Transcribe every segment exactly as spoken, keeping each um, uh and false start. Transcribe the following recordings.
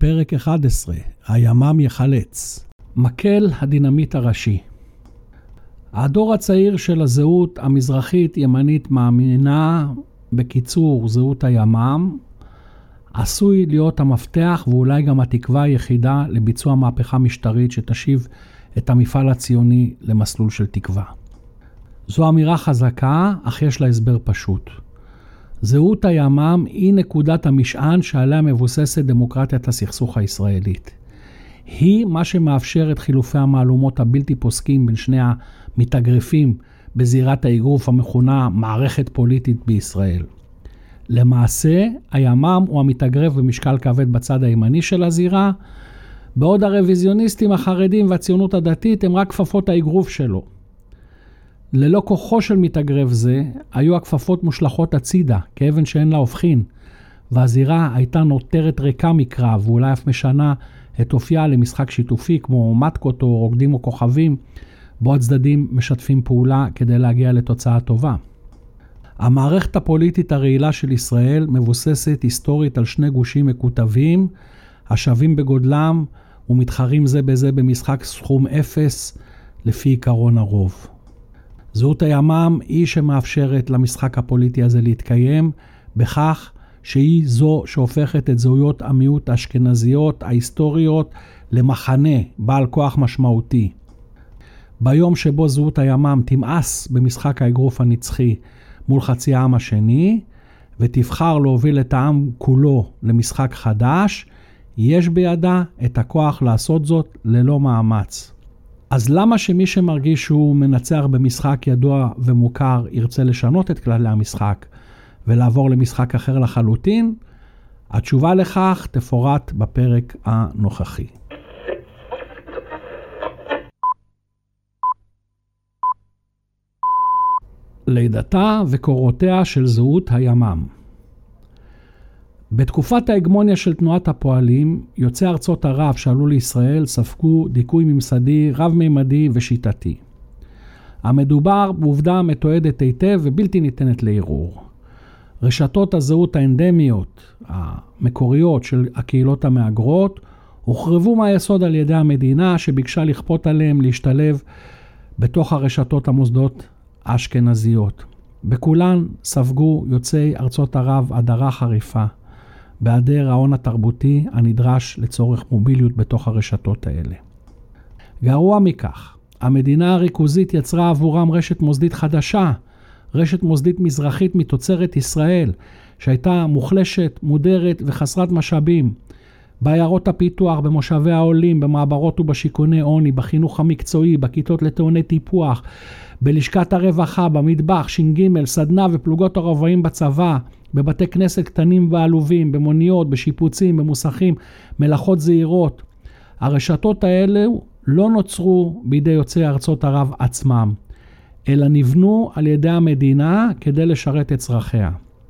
פרק אחד עשר, הימ"מ יחלץ. מקל הדינמיט הראשי. הדור הצעיר של הזהות המזרחית ימנית מאמינה, בקיצור זהות הימ"מ, עשוי להיות המפתח ואולי גם התקווה היחידה לביצוע מהפכה משטרית שתשיב את המפעל הציוני למסלול של תקווה. זו אמירה חזקה, אך יש לה הסבר פשוט. זהות הימ"מ היא נקודת המשען שעליה מבוססת דמוקרטיית הסכסוך הישראלית. היא מה שמאפשר את חילופי המהלומות הבלתי פוסקים בין שני המתאגרפים בזירת האגרוף המכונה מערכת פוליטית בישראל. למעשה, הימ"מ הוא המתאגרף במשקל כבד בצד הימני של הזירה, בעוד הרוויזיוניסטים החרדים והציונות הדתית הם רק כפפות האגרוף שלו. ללא כוחו של מתאגרף זה, היו הכפפות מושלכות הצידה, כאבן שאין לה הופכין, והזירה הייתה נותרת ריקה מקרב, ואולי אף משנה את אופייה למשחק שיתופי, כמו מתקות או רוקדים או כוכבים, בו הצדדים משתפים פעולה כדי להגיע לתוצאה טובה. המערכת הפוליטית הרעילה של ישראל מבוססת היסטורית על שני גושים מקוטבים, השווים בגודלם ומתחרים זה בזה במשחק סכום אפס לפי עיקרון הרוב. זהות הימ"מ היא שמאפשרת למשחק הפוליטי הזה להתקיים, בכך שהיא זו שהופכת את זהויות המיעוט האשכנזיות ההיסטוריות למחנה בעל כוח משמעותי. ביום שבו זהות הימ"מ תמאס במשחק האגרוף הנצחי מול חצי העם השני, ותבחר להוביל את העם כולו למשחק חדש, יש בידה את הכוח לעשות זאת ללא מאמץ. אז למה שמי שמרגיש שהוא מנצח במשחק ידוע ומוכר ירצה לשנות את כללי המשחק ולעבור למשחק אחר לחלוטין? התשובה לכך תפורט בפרק הנוכחי. לידתה וקורותיה של זהות הימ"מ. בתקופת ההגמוניה של תנועת הפועלים, יוצאי ארצות ערב שעלו לישראל ספגו דיכוי ממסדי רב-מימדי ושיטתי. המדובר בעובדה מתועדת היטב ובלתי ניתנת לערעור. רשתות הזהות האנדמיות, המקוריות של הקהילות המהגרות, הוחרבו מהיסוד על ידי המדינה שביקשה לכפות עליהם להשתלב בתוך הרשתות המוסדות האשכנזיות. בכולן ספגו יוצאי ארצות ערב הדרה חריפה, בהיעדר ההון התרבותי הנדרש לצורך מוביליות בתוך הרשתות האלה. גרוע מכך, המדינה הריכוזית יצרה עבורם רשת מוסדית חדשה, רשת מוסדית מזרחית מתוצרת ישראל, שהייתה מוחלשת, מודרת וחסרת משאבים. בעיירות הפיתוח, במושבי העולים, במעברות ובשיכוני עוני, בחינוך המקצועי, בכיתות לטעוני טיפוח, בלשכת הרווחה, במטבח, ש"ג, סדנה ופלוגות הרבעים בצבא, בבתי כנסת קטנים ועלובים, במוניות, בשיפוצים, במוסכים, מלאכות זעירות. הרשתות האלה לא נוצרו בידי יוצאי ארצות ערב עצמם, אלא נבנו על ידי המדינה כדי לשרת את צרכיה.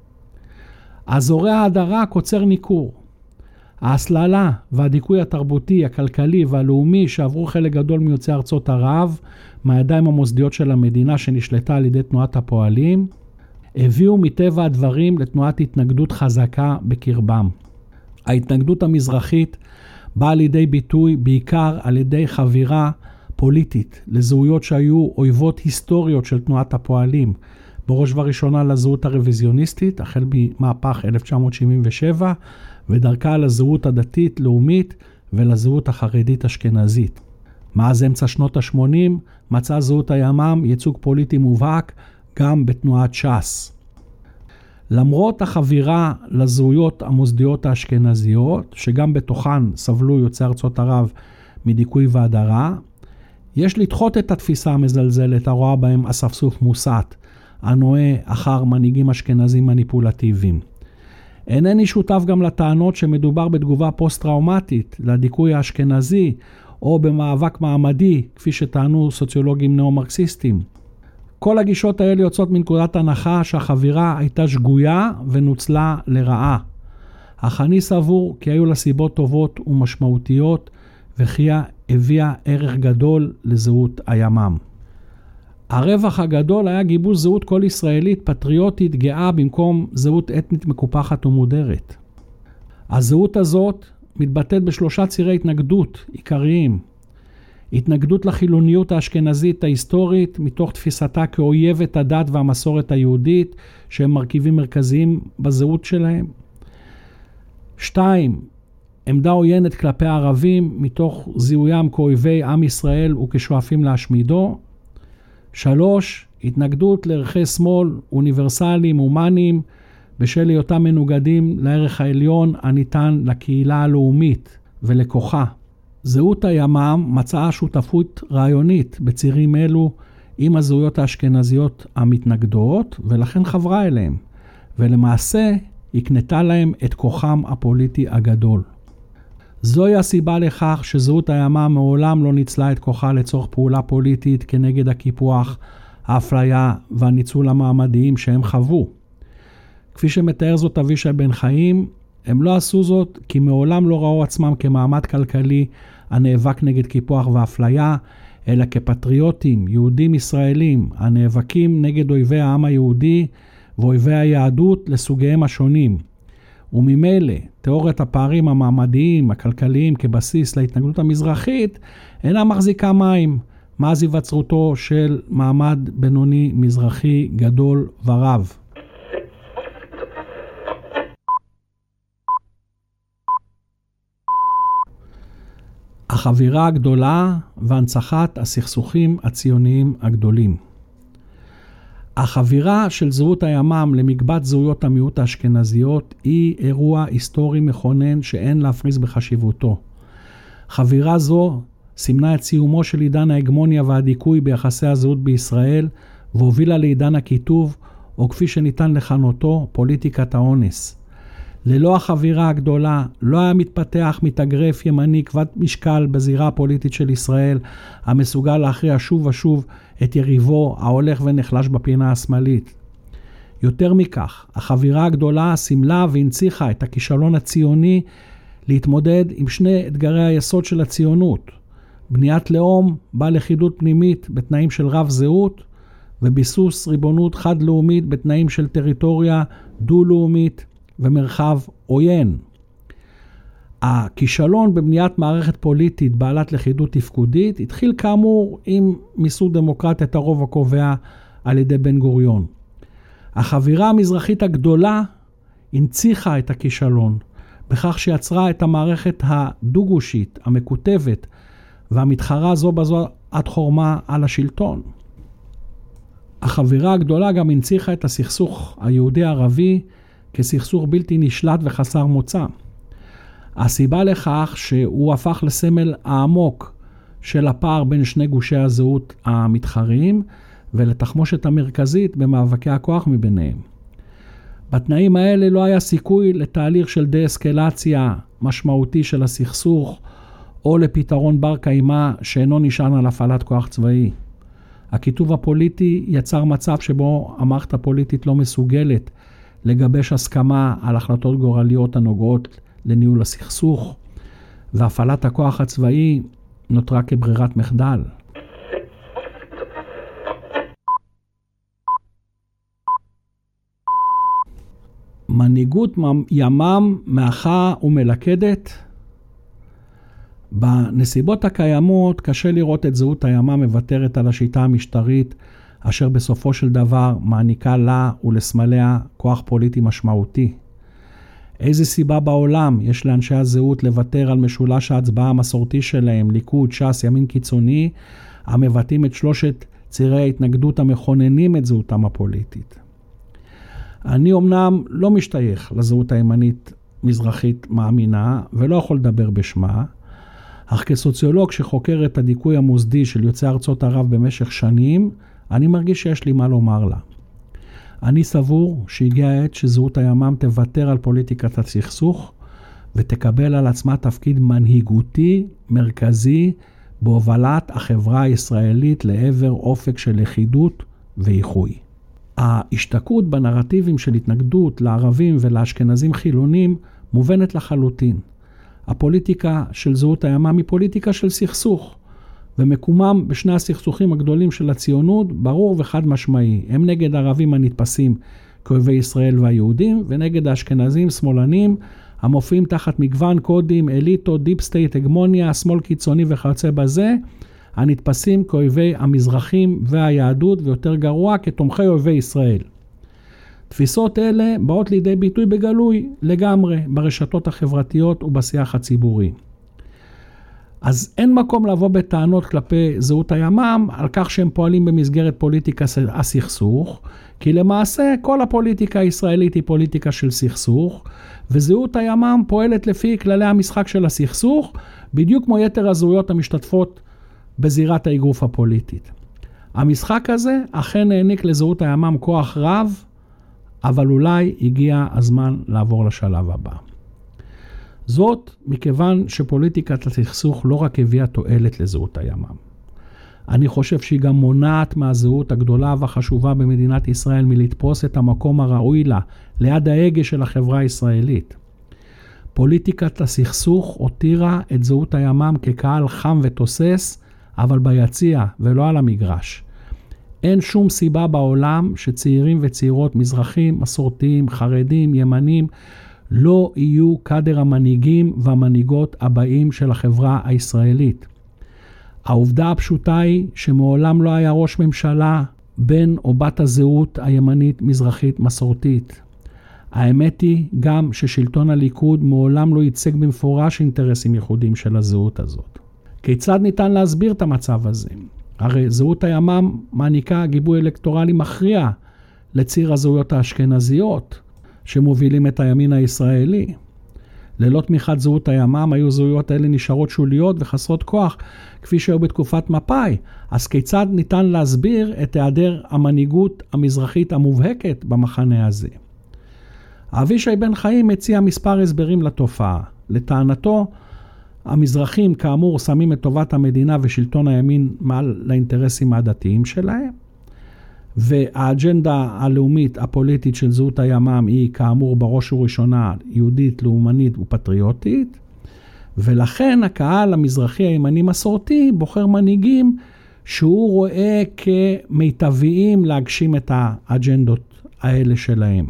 אזורי ההדרה קוצר ניכור. ההסללה והדיכוי התרבותי, הכלכלי והלאומי שעברו חלק גדול מיוצאי ארצות ערב מהידיים המוסדיות של המדינה שנשלטה על ידי תנועת הפועלים, הביאו מטבע הדברים לתנועת התנגדות חזקה בקרבם. ההתנגדות המזרחית באה לידי ביטוי בעיקר על ידי חבירה פוליטית לזהויות שהיו אויבות היסטוריות של תנועת הפועלים, בראש ובראשונה לזהות הרוויזיוניסטית, החל ממהפך אלף תשע מאות שבעים ושבע, ודרכה לזהות הדתית-לאומית ולזהות החרדית-אשכנזית. מאז אמצע שנות ה-שמונים מצאה זהות הימ"מ ייצוג פוליטי מובהק גם בתנועת ש"ס. למרות החבירה לזהויות המוסדיות האשכנזיות, שגם בתוכן סבלו יוצאי ארצות ערב מדיכוי והדרה, יש לדחות את התפיסה המזלזלת הרואה בהם אספסוף מוסת, הנועה אחר מנהיגים אשכנזים מניפולטיביים. אינני שותף גם לטענות שמדובר בתגובה פוסט-טראומטית לדיכוי האשכנזי, או במאבק מעמדי, כפי שטענו סוציולוגים נאו-מרקסיסטים. כל הגישות האלה יוצאות מנקודת הנחה שהחבירה הייתה שגויה ונוצלה לרעה. אך אני סבור כי היו לה סיבות טובות ומשמעותיות, וכי הביאה ערך גדול לזהות הימ"מ. הרווח הגדול היה גיבוש זהות כל ישראלית פטריוטית גאה במקום זהות אתנית מקופחת ומודרת. הזהות הזאת מתבטאת בשלושה צירי התנגדות עיקריים. התנגדות לחילוניות האשכנזית ההיסטורית מתוך תפיסתה כאויבת הדת והמסורת היהודית שהם מרכיבים מרכזיים בזהות שלהם. שתיים, עמדה עוינת כלפי הערבים מתוך זיהויים כאויבי עם ישראל וכשואפים להשמידו. שלוש, התנגדות לערכי שמאל אוניברסליים הומניים בשל היותם מנוגדים לערך העליון הניתן לקהילה הלאומית ולכוחה. זהות הימ"מ מצאה שותפות רעיונית בצירים אלו עם הזהויות האשכנזיות המתנגדות, ולכן חברה אליהם, ולמעשה הקנתה להם את כוחם הפוליטי הגדול. זוהי הסיבה לכך שזהות הימ"מ מעולם לא ניצלה את כוחה לצורך פעולה פוליטית כנגד הקיפוח, האפליה והניצול המעמדיים שהם חוו. כפי שמתאר זאת אבישי בן חיים, הם לא עשו זאת כי מעולם לא ראו עצמם כמעמד כלכלי הנאבק נגד קיפוח ואפליה, אלא כפטריוטים, יהודים ישראלים, הנאבקים נגד אויבי העם היהודי ואויבי היהדות לסוגיהם השונים. וממילא, תיאוריית הפערים המעמדיים, הכלכליים כבסיס להתנגדות המזרחית, אינה מחזיקה מים, מאז היווצרותו של מעמד בינוני מזרחי גדול ורב. החבירה הגדולה והנצחת הסכסוכים הציוניים הגדולים. החבירה של זהות הימ"מ למקבץ זהויות המיעוט האשכנזיות היא אירוע היסטורי מכונן שאין להפריז בחשיבותו. חבירה זו סימנה את סיומו של עידן ההגמוניה והדיכוי ביחסי הזהות בישראל והובילה לעידן הכיתוב, או כפי שניתן לכנותו, פוליטיקת האונס. ללא החבירה הגדולה לא היה מתפתח מתאגרף ימני כבד משקל בזירה הפוליטית של ישראל, המסוגל להכריע שוב ושוב את יריבו ההולך ונחלש בפינה השמאלית. יותר מכך, החבירה הגדולה סימלה והנציחה את הכישלון הציוני להתמודד עם שני אתגרי היסוד של הציונות, בניית לאום בעל לכידות פנימית בתנאים של רב זהות, וביסוס ריבונות חד-לאומית בתנאים של טריטוריה דו-לאומית ומרחב עוין. הכישלון בבניית מערכת פוליטית בעלת לכידות תפקודית התחיל כאמור עם מיסוד דמוקרטיית הרוב הקובע על ידי בן גוריון. החבירה המזרחית הגדולה הנציחה את הכישלון בכך שיצרה את המערכת הדו-גושית, המקוטבת והמתחרה זו בזו עד חורמה על השלטון. החבירה הגדולה גם הנציחה את הסכסוך היהודי-ערבי כסכסוך בלתי נשלט וחסר מוצא. הסיבה לכך שהוא הפך לסמל העמוק של הפער בין שני גושי הזהות המתחרים ולתחמושת המרכזית במאבקי הכוח מביניהם. בתנאים האלה לא היה סיכוי לתהליך של דה-אסקלציה משמעותי של הסכסוך או לפתרון בר קיימא שאינו נשען על הפעלת כוח צבאי. הכיתוב הפוליטי יצר מצב שבו המערכת הפוליטית לא מסוגלת לגבש הסכמה על החלטות גורליות הנוגעות לניהול הסכסוך, והפעלת הכוח הצבאי נותרה כברירת מחדל. מנהיגות ימ"מ מאחה ומלכדת. בנסיבות הקיימות קשה לראות את זהות הימ"מ מוותרת על השיטה המשטרית, אשר בסופו של דבר מעניקה לה ולסמליה כוח פוליטי משמעותי. איזה סיבה בעולם יש לאנשי הזהות לוותר על משולש ההצבעה המסורתי שלהם, ליכוד, ש"ס, ימין קיצוני, המבטאים את שלושת צירי ההתנגדות המכוננים את זהותם הפוליטית? אני אומנם לא משתייך לזהות הימנית מזרחית מאמינה ולא יכול לדבר בשמה, אך כסוציולוג שחוקר את הדיכוי המוסדי של יוצאי ארצות ערב במשך שנים, אני מרגיש שיש לי מה לומר לה. אני סבור שהגיע העת שזהות הימ"מ תוותר על פוליטיקת הסכסוך ותקבל על עצמה תפקיד מנהיגותי מרכזי בהובלת החברה הישראלית לעבר אופק של לכידות ואיחוי. ההשתקעות בנרטיבים של התנגדות לערבים ולאשכנזים חילונים מובנת לחלוטין. הפוליטיקה של זהות הימ"מ היא פוליטיקה של סכסוך, ומקומם בשני הסכסוכים הגדולים של הציונות ברור וחד משמעי. הם נגד ערבים הנתפסים כאויבי ישראל והיהודים, ונגד האשכנזים שמאלנים המופיעים תחת מגוון קודים, אליטו, דיפ סטייט, הגמוניה, שמאל קיצוני וכיוצא בזה, הנתפסים כאויבי המזרחים והיהדות, ויותר גרוע, כתומכי אויבי ישראל. תפיסות אלה באות לידי ביטוי בגלוי לגמרי ברשתות החברתיות ובשיח הציבורי. אז אין מקום לבוא בטענות כלפי זהות הימ"מ על כך שהם פועלים במסגרת פוליטיקה הסכסוך, כי למעשה כל הפוליטיקה הישראלית היא פוליטיקה של סכסוך, וזהות הימ"מ פועלת לפי כללי המשחק של הסכסוך, בדיוק כמו יתר הזהויות המשתתפות בזירת האגרוף הפוליטית. המשחק הזה אכן העניק לזהות הימ"מ כוח רב, אבל אולי הגיע הזמן לעבור לשלב הבא. זאת מכיוון שפוליטיקת הסכסוך לא רק הביאה תועלת לזהות הימ"מ. אני חושב שהיא גם מונעת מהזהות הגדולה והחשובה במדינת ישראל מלתפוס את המקום הראוי לה, ליד ההגה של החברה הישראלית. פוליטיקת הסכסוך הותירה את זהות הימ"מ כקהל חם ותוסס, אבל ביציע ולא על המגרש. אין שום סיבה בעולם שצעירים וצעירות, מזרחים, מסורתיים, חרדים, ימנים, לא יהיו קדר המנהיגים והמנהיגות הבאים של החברה הישראלית. העובדה הפשוטה היא שמעולם לא היה ראש ממשלה בן או בת הזהות הימנית מזרחית מסורתית. האמת היא גם ששלטון הליכוד מעולם לא ייצג במפורש אינטרסים ייחודיים של הזהות הזאת. כיצד ניתן להסביר את המצב הזה? הרי זהות הימ"מ מעניקה גיבוי אלקטורלי מכריע לציר הזהויות האשכנזיות שמובילים את הימין הישראלי. ללא תמיכת זהות הימ"מ היו זהויות האלה נשארות שוליות וחסרות כוח כפי שהיו בתקופת מפא"י. אז כיצד ניתן להסביר את היעדר המנהיגות המזרחית המובהקת במחנה הזה? אבישי בן חיים מציע מספר הסברים לתופעה. לטענתו, המזרחים כאמור שמים את טובת המדינה ושלטון הימין מעל לאינטרסים הדתיים שלהם, והאג'נדה הלאומית הפוליטית של זהות הימ"מ היא כאמור בראש ובראשונה יהודית, לאומנית ופטריוטית, ולכן הקהל המזרחי הימני מסורתי בוחר מנהיגים שהוא רואה כמיטביים להגשים את האג'נדות האלה שלהם.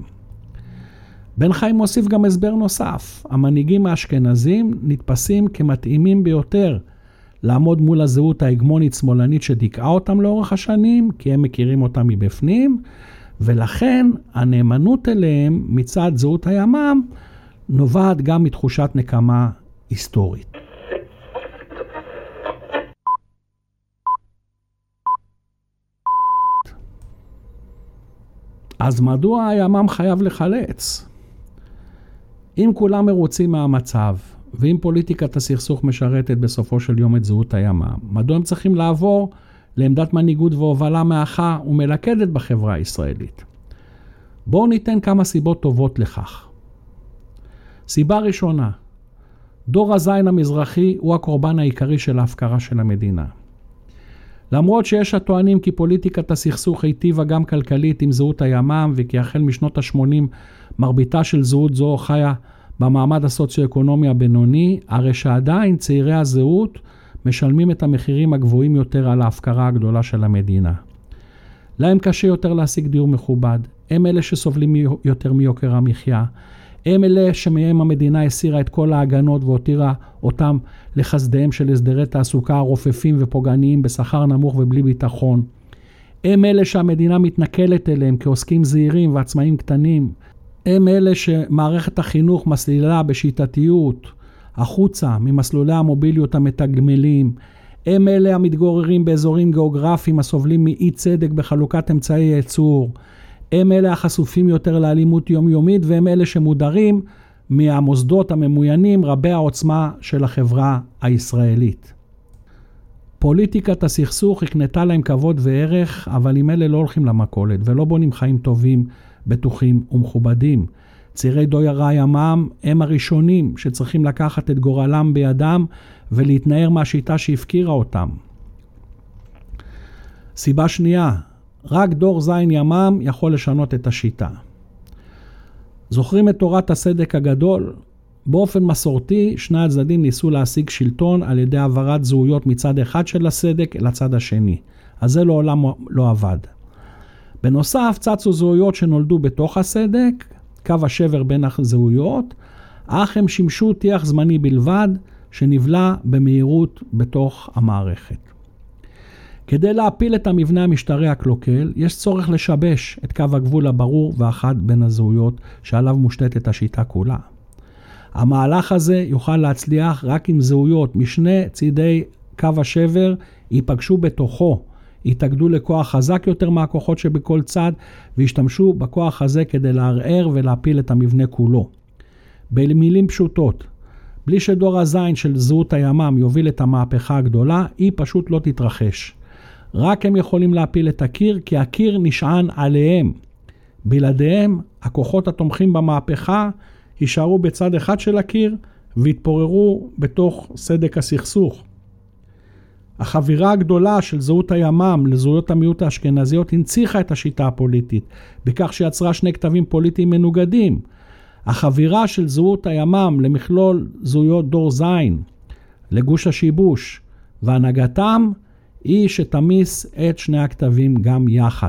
בן חיים מוסיף גם הסבר נוסף. המנהיגים האשכנזים נתפסים כמתאימים ביותר לעמוד מול הזהות ההגמונית שמאלנית שדיקעה אותם לאורך השנים, כי הם מכירים אותם מבפנים, ולכן הנאמנות אליהם מצד זהות הימ"מ נובעת גם מתחושת נקמה היסטורית. אז מדוע הימ"מ חייב לחלץ? אם כולם מרוצים מהמצב, ואם פוליטיקת הסכסוך משרתת בסופו של יום את זהות הימ"מ, מדוע הם צריכים לעבור לעמדת מנהיגות והובלה מאחה ומלכדת בחברה הישראלית? בואו ניתן כמה סיבות טובות לכך. סיבה ראשונה, דור הזין המזרחי הוא הקורבן העיקרי של ההפקרה של המדינה. למרות שיש הטוענים כי פוליטיקת הסכסוך היטיבה גם כלכלית עם זהות הימ"מ, וכי החל משנות ה-שמונים מרביתה של זהות זו חיה במעמד הסוציו-אקונומי הבינוני, הרי שעדיין צעירי הזהות משלמים את המחירים הגבוהים יותר על ההפקרה הגדולה של המדינה. להם קשה יותר להשיג דיור מכובד, הם אלה שסובלים יותר מיוקר המחיה, הם אלה שמהם המדינה הסירה את כל ההגנות והותירה אותם לחסדיהם של הסדרי תעסוקה רופפים ופוגעניים בשכר נמוך ובלי ביטחון. הם אלה שהמדינה מתנכלת אליהם כעוסקים זעירים ועצמאים קטנים. הם אלה שמערכת החינוך מסלילה בשיטתיות החוצה ממסלולי המוביליות המתגמלים. הם אלה המתגוררים באזורים גיאוגרפיים הסובלים מאי צדק בחלוקת אמצעי ייצור. הם אלה החשופים יותר לאלימות יומיומית, והם אלה שמודרים מהמוסדות הממוינים רבי העוצמה של החברה הישראלית. פוליטיקת הסכסוך הקנתה להם כבוד וערך, אבל עם אלה לא הולכים למכולת ולא בונים חיים טובים, בטוחים ומכובדים. צעירי דור הימ"מ הם הראשונים שצריכים לקחת את גורלם בידם ולהתנער מהשיטה שהפקירה אותם. סיבה שנייה, רק דור זין ימ"מ יכול לשנות את השיטה. זוכרים את תורת הסדק הגדול? באופן מסורתי, שני הצדדים ניסו להשיג שלטון על ידי העברת זהויות מצד אחד של הסדק אל הצד השני. אז זה לעולם לא עבד. בנוסף, צצו זהויות שנולדו בתוך הסדק, קו השבר בין הזהויות, אך הם שימשו טיח זמני בלבד, שנבלע במהירות בתוך המערכת. כדי להפיל את המבנה המשטרי הקלוקל, יש צורך לשבש את קו הגבול הברור והחד בין הזהויות שעליו מושתתת השיטה כולה. המהלך הזה יוכל להצליח רק אם זהויות משני צידי קו השבר ייפגשו בתוכו, יתאגדו לכוח חזק יותר מהכוחות שבכל צד, וישתמשו בכוח הזה כדי לערער ולהפיל את המבנה כולו. במילים פשוטות, בלי שדור הזין של זהות הימ"מ יוביל את המהפכה הגדולה, היא פשוט לא תתרחש. רק הם יכולים להפיל את הקיר, כי הקיר נשען עליהם. בלעדיהם, הכוחות התומכים במהפכה יישארו בצד אחד של הקיר, והתפוררו בתוך סדק הסכסוך. החבירה הגדולה של זהות הימ"מ לזהויות המיעוט האשכנזיות הנציחה את השיטה הפוליטית, בכך שיצרה שני כתבים פוליטיים מנוגדים. החבירה של זהות הימ"מ למכלול זהויות דור זין, לגוש השיבוש, והנהגתם היא שתמיס את שני הכתבים גם יחד.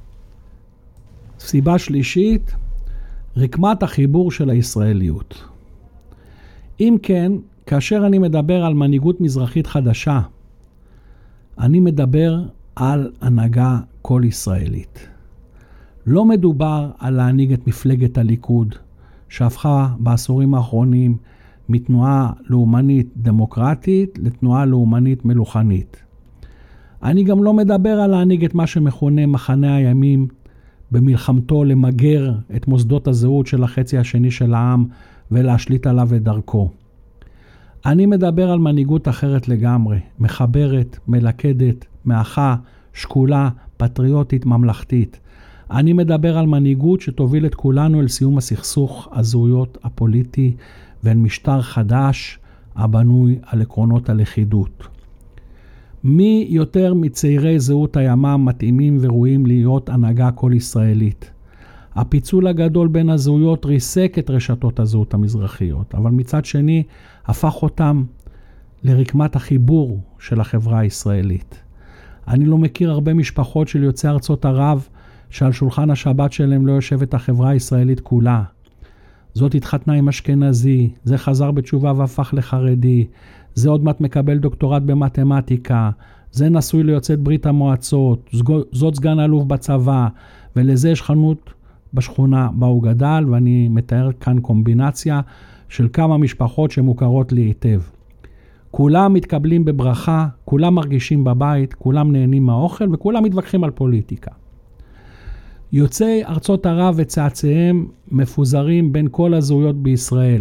סיבה שלישית, רקמת החיבור של הישראליות. אם כן, כאשר אני מדבר על מנהיגות מזרחית חדשה, אני מדבר על הנהגה כל ישראלית. לא מדובר על להנהיג את מפלגת הליכוד, שהפכה בעשורים האחרונים מתנועה לאומנית דמוקרטית לתנועה לאומנית מלוכנית. אני גם לא מדבר על להנהיג את מה שמכונה מחנה הימים, במלחמתו למגר את מוסדות הזהות של החצי השני של העם ולהשליט עליו את דרכו. אני מדבר על מנהיגות אחרת לגמרי, מחברת, מלכדת, מאחה, שקולה, פטריוטית, ממלכתית. אני מדבר על מנהיגות שתוביל את כולנו אל סיום הסכסוך הזהויות הפוליטי ואל משטר חדש הבנוי על עקרונות הלכידות. מי יותר מצעירי זהות הימ"מ מתאימים וראויים להיות הנהגה כל ישראלית? הפיצול הגדול בין הזהויות ריסק את רשתות הזהות המזרחיות, אבל מצד שני הפך אותם לרקמת החיבור של החברה הישראלית. אני לא מכיר הרבה משפחות של יוצאי ארצות ערב שעל שולחן השבת שלהם לא יושבת החברה הישראלית כולה. זאת התחתנה עם אשכנזי, זה חזר בתשובה והפך לחרדי, זה עוד מעט מקבל דוקטורט במתמטיקה, זה נשוי ליוצאת ברית המועצות, זאת סגן אלוף בצבא, ולזה יש חנות בשכונה בה הוא גדל, ואני מתאר כאן קומבינציה של כמה משפחות שמוכרות לי היטב. כולם מתקבלים בברכה, כולם מרגישים בבית, כולם נהנים מהאוכל, וכולם מתווכחים על פוליטיקה. יוצאי ארצות ערב וצאצאיהם מפוזרים בין כל הזהויות בישראל.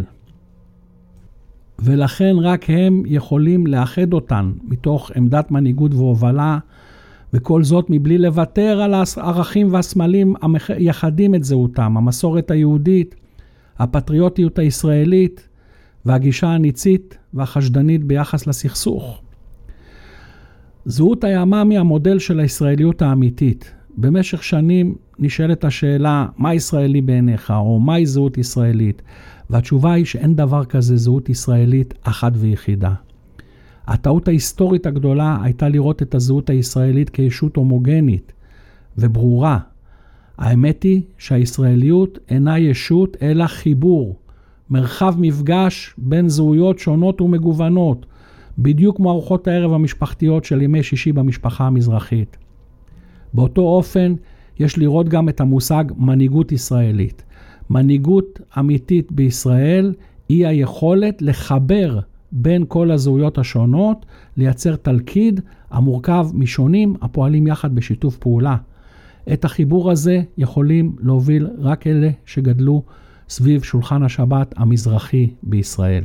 ולכן רק הם יכולים לאחד אותן מתוך עמדת מנהיגות והובלה, וכל זאת מבלי לוותר על הערכים והסמלים היחדים את זהותם, המסורת היהודית, הפטריוטיות הישראלית, והגישה הניצית והחשדנית ביחס לסכסוך. זהות הימ"מ היא המודל של הישראליות האמיתית. במשך שנים נשאלת השאלה, מה ישראלי בעיניך, או מהי זהות ישראלית? והתשובה היא שאין דבר כזה זהות ישראלית אחת ויחידה. הטעות ההיסטורית הגדולה הייתה לראות את הזהות הישראלית כישות הומוגנית וברורה. האמת היא שהישראליות אינה ישות אלא חיבור, מרחב מפגש בין זהויות שונות ומגוונות, בדיוק כמו ארוחות הערב המשפחתיות של ימי שישי במשפחה המזרחית. באותו אופן יש לראות גם את המושג מנהיגות ישראלית. מנהיגות אמיתית בישראל היא היכולת לחבר בין כל הזהויות השונות, לייצר תלכיד המורכב משונים הפועלים יחד בשיתוף פעולה. את החיבור הזה יכולים להוביל רק אלה שגדלו סביב שולחן השבת המזרחי בישראל.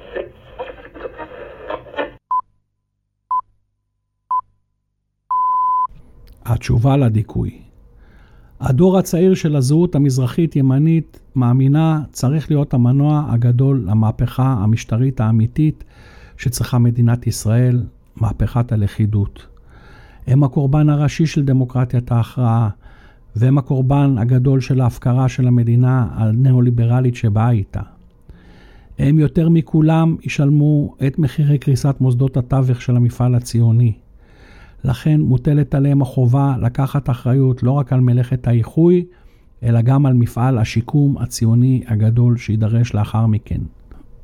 התשובה לדיכוי. הדור הצעיר של הזהות המזרחית ימנית מאמינה צריך להיות המנוע הגדול למהפכה המשטרית האמיתית שצריכה מדינת ישראל, מהפכת הלכידות. הם הקורבן הראשי של דמוקרטיית ההכרעה, והם הקורבן הגדול של ההפקרה של המדינה הנאו-ליברלית שבאה איתה. הם יותר מכולם ישלמו את מחירי קריסת מוסדות התווך של המפעל הציוני. לכן מוטלת עליהם החובה לקחת אחריות לא רק על מלאכת האיחוי, אלא גם על מפעל השיקום הציוני הגדול שידרש לאחר מכן.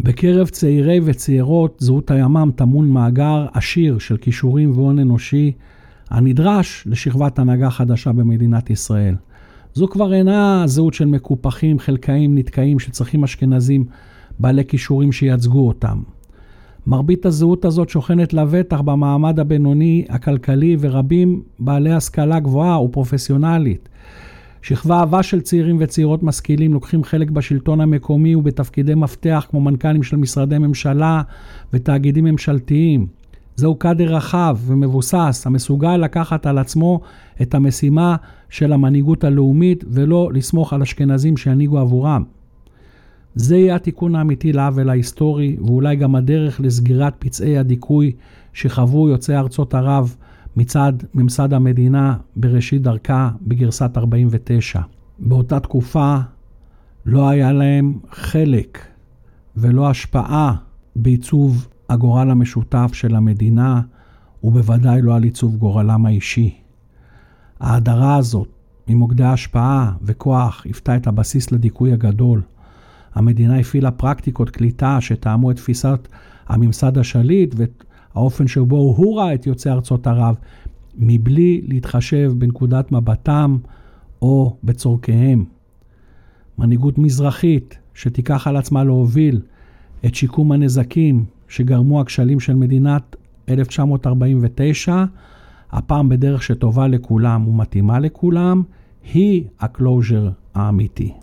בקרב צעירי וצעירות זהות הימ"מ טמון מאגר עשיר של כישורים והון אנושי הנדרש לשכבת הנהגה חדשה במדינת ישראל. זו כבר אינה זהות של מקופחים, חלקאים, נתקעים שצריכים אשכנזים בעלי כישורים שיצגו אותם. מרבית הזהות הזאת שוכנת לבטח במעמד הבינוני הכלכלי ורבים בעלי השכלה גבוהה ופרופסיונלית. שכבה אהבה של צעירים וצעירות משכילים לוקחים חלק בשלטון המקומי ובתפקידי מפתח כמו מנכ"לים של משרדי ממשלה ותאגידים ממשלתיים. זהו קאדר רחב ומבוסס המסוגל לקחת על עצמו את המשימה של המנהיגות הלאומית ולא לסמוך על אשכנזים שינהיגו עבורם. זה יהיה התיקון האמיתי לעוול ההיסטורי ואולי גם הדרך לסגירת פצעי הדיכוי שחוו יוצאי ארצות ערב מצד ממסד המדינה בראשית דרכה בגרסת ארבעים ותשע. באותה תקופה לא היה להם חלק ולא השפעה בעיצוב הגורל המשותף של המדינה ובוודאי לא על עיצוב גורלם האישי. ההדרה הזאת ממוקדי ההשפעה וכוח הפתה את הבסיס לדיכוי הגדול. המדינה הפעילה פרקטיקות קליטה שטעמו את תפיסת הממסד השליט ואת האופן שבו הוא ראה את יוצאי ארצות ערב, מבלי להתחשב בנקודת מבטם או בצורכיהם. מנהיגות מזרחית שתיקח על עצמה להוביל את שיקום הנזקים שגרמו הכשלים של מדינת אלף תשע מאות ארבעים ותשע, הפעם בדרך שטובה לכולם ומתאימה לכולם, היא הקלוז'ר האמיתי.